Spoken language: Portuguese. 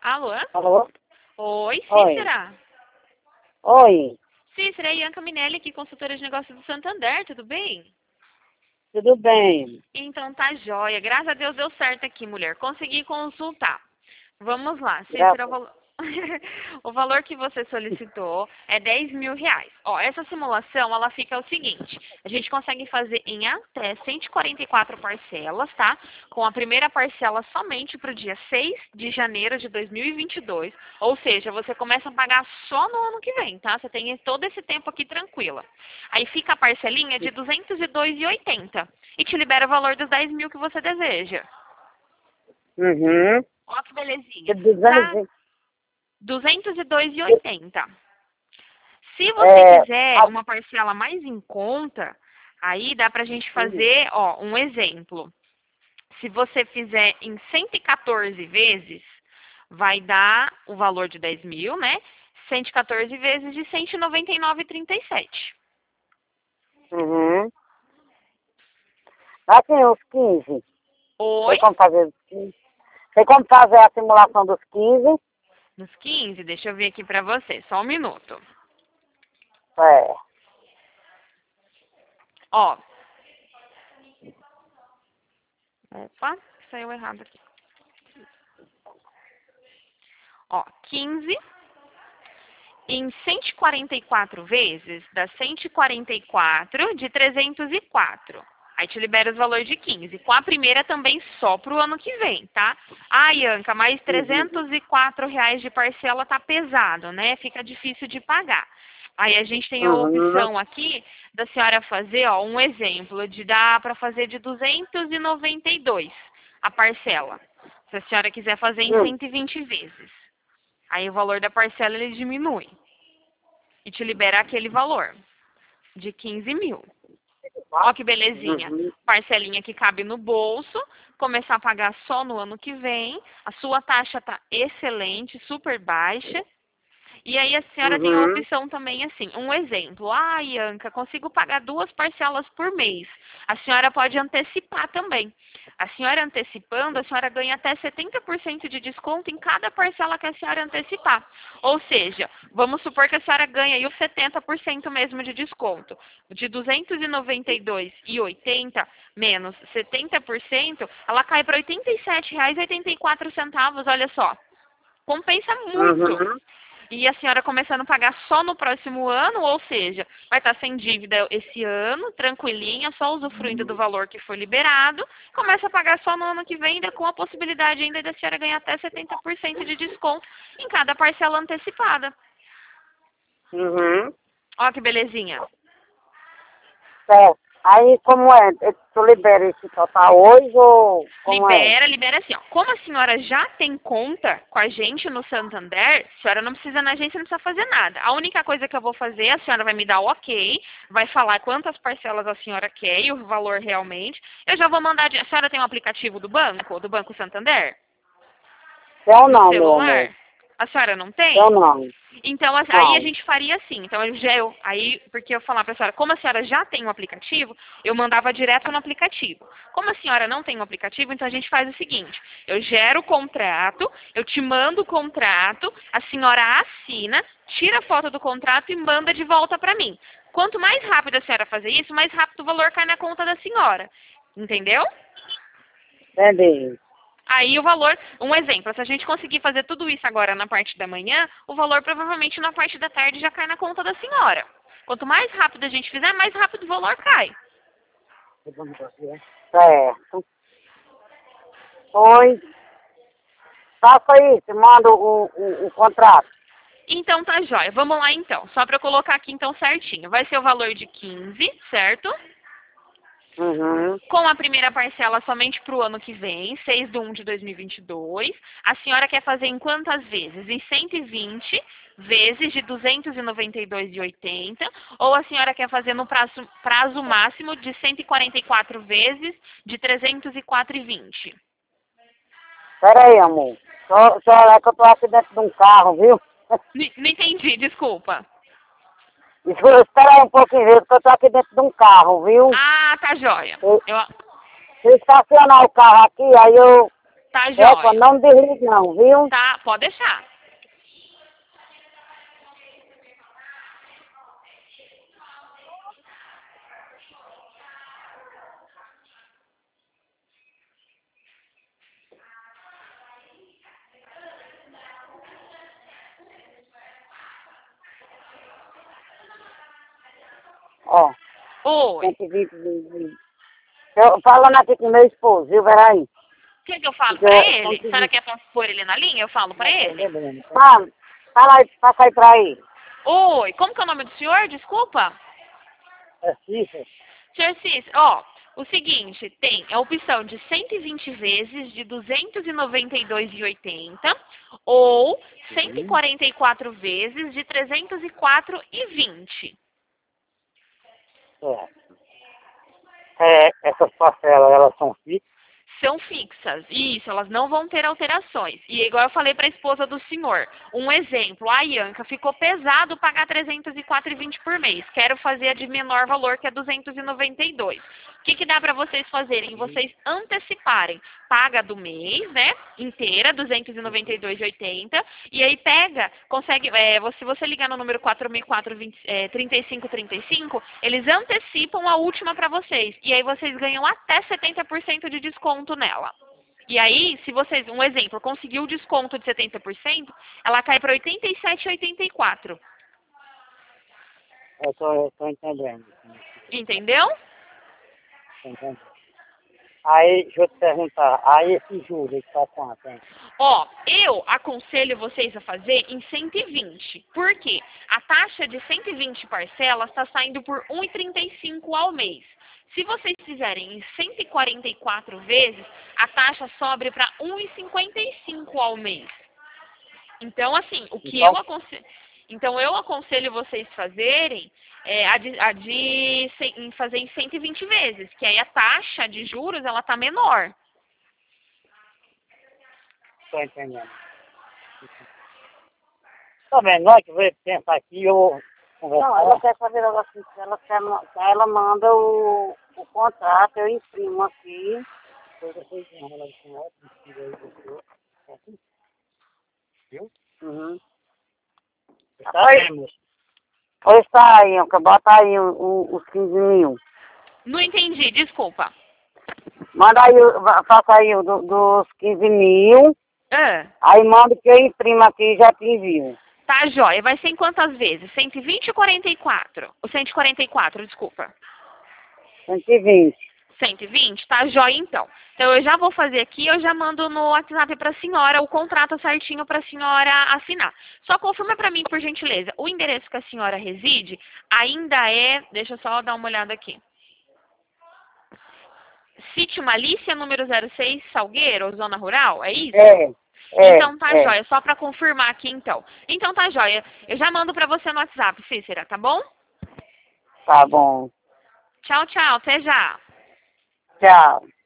Alô? Alô? Oi, Oi. Cícera. Oi. Cícera, é Ianca Minelli aqui, consultora de negócios do Santander, tudo bem? Tudo bem? Então tá jóia. Graças a Deus deu certo aqui, mulher. Consegui consultar. Vamos lá, Cícera, Graças. o valor que você solicitou é R$ 10.000. Ó, essa simulação, ela fica o seguinte, a gente consegue fazer em até 144 parcelas, tá? Com a primeira parcela somente para o dia 6 de janeiro de 2022, ou seja, você começa a pagar só no ano que vem, tá? Você tem todo esse tempo aqui tranquila. Aí fica a parcelinha de R$ 202,80 e te libera o valor dos 10.000 que você deseja. Uhum. Ó que belezinha. Tô dizendo Pra assim, 202,80. Se você é, quiser uma parcela mais em conta, aí dá pra gente fazer, ó, um exemplo. Se você fizer em 114 vezes, vai dar o valor de 10.000, né? 114 vezes de 199,37. uhum. Assim, os 15. Oi? Tem como fazer os 15? Tem como fazer a simulação dos 15? Nos 15, deixa eu ver aqui pra você, só um minuto. É. Ó. Opa, saiu errado aqui. Ó, 15 em 144 vezes, dá 144 de 304. Aí te libera os valores de 15. Com a primeira também só pro ano que vem, tá? Ah, Ianca, mas Uhum. R$ 304 de parcela tá pesado, né? Fica difícil de pagar. Aí a gente tem a Uhum. opção aqui da senhora fazer, ó, um exemplo de dar para fazer de 292 a parcela. Se a senhora quiser fazer em Uhum. 120 vezes. Aí o valor da parcela ele diminui e te libera aquele valor de 15.000. Ó que belezinha. Uhum. Parcelinha que cabe no bolso, começar a pagar só no ano que vem. A sua taxa tá excelente, super baixa. E aí a senhora tem a Uhum. opção também assim, um exemplo. Ah, Ianca, consigo pagar 2 parcelas por mês. A senhora pode antecipar também. A senhora antecipando, a senhora ganha até 70% de desconto em cada parcela que a senhora antecipar. Ou seja, vamos supor que a senhora ganha aí os 70% mesmo de desconto. De 292,80 menos 70%, ela cai para R$ 87,84, olha só. Compensa muito. Uhum. E a senhora começando a pagar só no próximo ano, ou seja, vai estar sem dívida esse ano, tranquilinha, só usufruindo do valor que foi liberado, começa a pagar só no ano que vem, ainda com a possibilidade ainda da senhora ganhar até 70% de desconto em cada parcela antecipada. Uhum. Ó que belezinha. Certo. Aí, como é? Tu libera esse total hoje ou como é? Libera, libera assim, ó. Como a senhora já tem conta com a gente no Santander, a senhora não precisa na agência, não precisa fazer nada. A única coisa que eu vou fazer, a senhora vai me dar o ok, vai falar quantas parcelas a senhora quer e o valor realmente. Eu já vou mandar. A senhora tem um aplicativo do Banco Santander? Eu No não, meu amor. celular? A senhora não Eu tem? não. Então, aí a Não. gente faria assim. Então, aí, porque eu falar para a senhora, como a senhora já tem um aplicativo, eu mandava direto no aplicativo. Como a senhora não tem um aplicativo, então a gente faz o seguinte: eu gero o contrato, eu te mando o contrato, a senhora assina, tira a foto do contrato e manda de volta para mim. Quanto mais rápido a senhora fazer isso, mais rápido o valor cai na conta da senhora. Entendeu? Entendi. Aí o valor, um exemplo, se a gente conseguir fazer tudo isso agora na parte da manhã, o valor provavelmente na parte da tarde já cai na conta da senhora. Quanto mais rápido a gente fizer, mais rápido o valor cai. Certo. Oi. Faça isso, manda o contrato. Então tá jóia. Vamos lá então. Só para eu colocar aqui então certinho. Vai ser o valor de 15, certo? Uhum. Com a primeira parcela somente para o ano que vem, 6/1 de 2022. A senhora quer fazer em quantas vezes? Em 120 vezes de 292,80, ou a senhora quer fazer no prazo máximo de 144 vezes de 304,20? Pera aí, amor. Só olhar que eu tô aqui dentro de um carro, viu? Não entendi, desculpa. Espera aí um pouquinho, viu? Que eu tô aqui dentro de um carro, viu? Ah, tá jóia. Se Eu, se estacionar o carro aqui, aí eu... tá É, pô, jóia. não desligue não, viu? Tá, pode deixar. Ó, Oi. 120 vezes. Eu falando aqui com meu esposo, viu, peraí. O que eu falo Porque pra eu ele? A consegui. senhora quer pôr ele na linha? Eu falo pra ele. Fala aí, passa aí pra ele. Oi, como que é o nome do senhor? Desculpa. É Cícero. Senhor Cis, ó, o seguinte, tem a opção de 120 vezes de 292,80 ou 144 vezes de 304,20. Essas parcelas, elas são fixas? São fixas. Isso, elas não vão ter alterações. E igual eu falei para a esposa do senhor, um exemplo, a Ianca ficou pesado pagar 304,20 por mês. Quero fazer a de menor valor, que é 292. O que dá para vocês fazerem? Vocês anteciparem. Paga do mês, né? Inteira, 292,80. E aí pega, consegue, se você ligar no número 4004-3535, eles antecipam a última para vocês. E aí vocês ganham até 70% de desconto nela. E aí, se vocês, um exemplo, conseguiu o desconto de 70%, ela cai para 87,84. Eu tô entendendo. Entendeu? Tô entendendo. Aí, deixa eu te perguntar, aí esse juro aí tá quanto, hein? Ó, eu aconselho vocês a fazer em 120. Por quê? A taxa de 120 parcelas está saindo por 1,35 ao mês. Se vocês fizerem em 144 vezes, a taxa sobe para 1,55 ao mês. Então, assim, o que eu aconselho... Então, eu aconselho vocês fazerem fazer em 120 vezes, que aí a taxa de juros, ela tá menor. Tô entendendo. Tá vendo? Nós que vai pensar aqui, eu conversar. Não, ela quer saber assim, ela manda o contrato, eu imprimo aqui. Viu? Uhum. Tá bem, moço. Pois tá aí, bota aí os 15 mil. Não entendi, desculpa. Manda aí, faça aí dos 15 mil. Ah. Aí manda que eu imprimo aqui e já te envio. Tá, joia. Vai ser em quantas vezes? 120 ou 44? Ou 144, desculpa. 120. 120? Tá, joia então. Então eu já vou fazer aqui, eu já mando no WhatsApp pra senhora o contrato certinho pra senhora assinar. Só confirma pra mim, por gentileza, o endereço que a senhora reside ainda é... Deixa eu só dar uma olhada aqui. Sítio Malícia, número 06, Salgueiro, Zona Rural, é isso? Então tá joia, só pra confirmar aqui então. Então tá joia, eu já mando pra você no WhatsApp, Cícera, tá bom? Tá bom. Tchau, tchau, até já. Tchau.